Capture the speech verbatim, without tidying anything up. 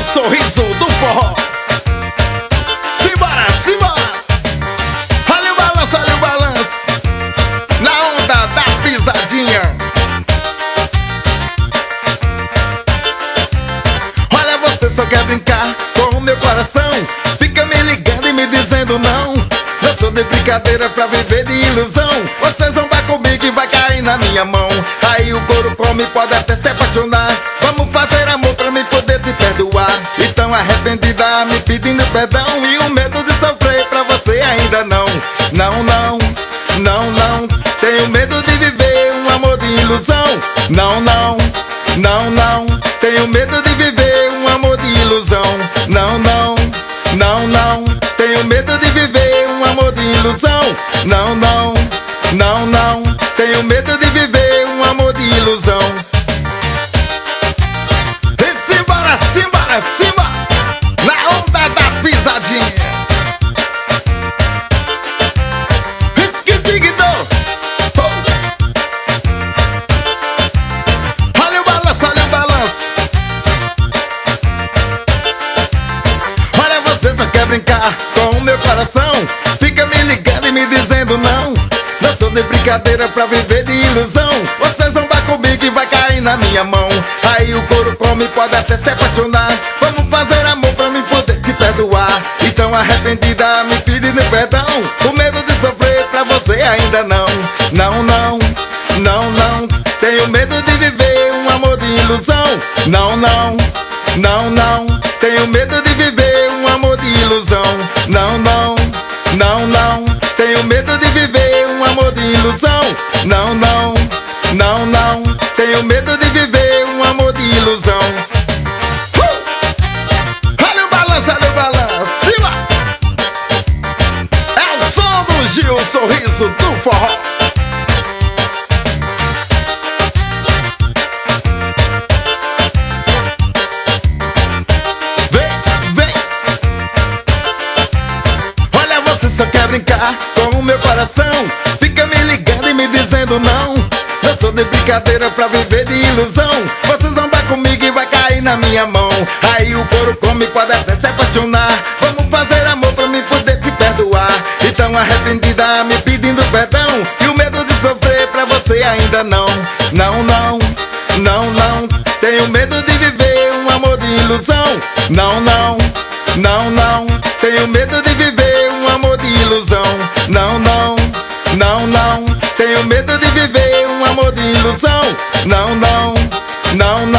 sorriso do forró. Simbora, simbora. Olha o balanço, olha o balanço. Na onda da pisadinha. Olha, você só quer brincar com o meu coração. Fica me ligando e me dizendo não. Eu sou de brincadeira pra viver de ilusão. Você zomba comigo e vai cair na minha mão. Aí o couro come, pode até se apaixonar. Vamos fazer amor pra mim poder te perdoar. Então arrependida me pedindo perdão. E o medo de sofrer pra você ainda não. Não, não, não, não. Tenho medo de viver um amor de ilusão. Não, não, não, não. Tenho medo de viver um amor de ilusão. Não, não, não, não. Tenho medo de viver um amor de ilusão. Não, não, não, não. Tenho medo de viver um amor de ilusão. E simbora, simbora, simbora. Na onda da pisadinha. Esquitigdo. Oh. Olha o balanço, olha o balanço. Olha, você só quer brincar com o meu coração. Fica me ligando e me dizendo não. Não sou de brincadeira pra viver de ilusão. Você zomba comigo e vai cair na minha mão. Aí o couro come, pode até se apaixonar. Vamos fazer amor pra mim poder te perdoar. Então arrependida me pedindo perdão. O medo de sofrer pra você ainda não. Não, não, não, não. Tenho medo de viver um amor de ilusão. Não, não, não, não. Tenho medo de viver um amor de ilusão. Não, não, não, não. Tenho medo de viver um amor de ilusão. Não, não, não, não. Tenho medo de viver um amor de ilusão. uh! Olha o balanço, olha o balanço. Cima! É o som do Gil, o sorriso do forró. Só quer brincar com o meu coração. Fica me ligando e me dizendo não. Eu sou de brincadeira pra viver de ilusão. Você zomba comigo e vai cair na minha mão. Aí o couro come, pode até se apaixonar. Vamos fazer amor pra mim poder te perdoar. Então arrependida me pedindo perdão. E o medo de sofrer pra você ainda não. Não, não, não, não. Tenho medo de viver um amor de ilusão. Não, não, não, não. Tenho medo de viver um amor de ilusão. Não, não, não, não. Tenho medo de viver um amor de ilusão. Não, não, não, não.